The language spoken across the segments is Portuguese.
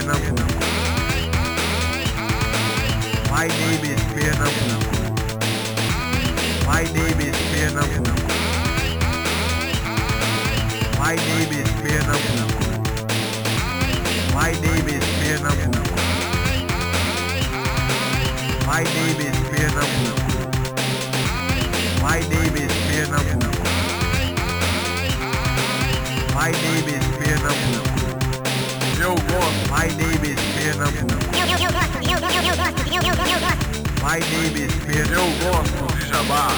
Pernambuco. My name is Pernambuco. My name is Pernambuco. My name is Pernambuco. My name is Pernambuco. My name is Pernambuco. My name is Pernambuco. My name is Pernambuco. Eu gosto. My name is Pernambuco. My name is Pernambuco. Eu gosto de Jabá.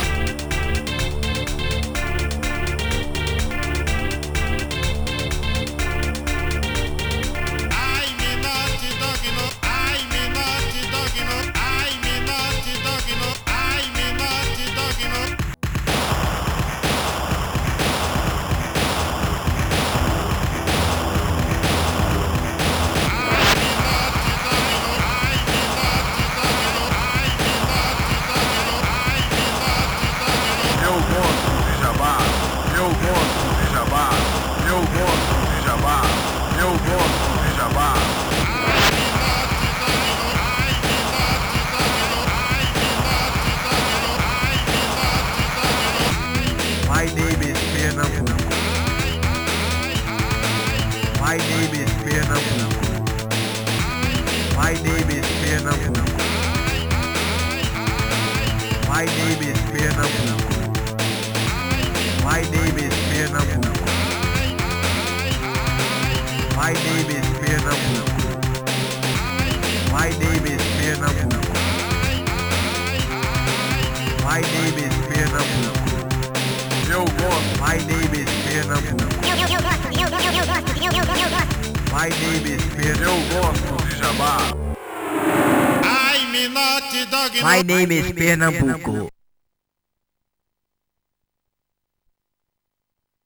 My name is Pernambuco. My name is Pernambuco. My name is Pernambuco. My name is Pernambuco. My name is Pernambuco. My name is Pernambuco. My name is Pernambuco. My name is Pernambuco. Eu gosto. My name is Pernambuco. My name is Pernambuco. Eu gosto de Jabá. My name is Pernambuco.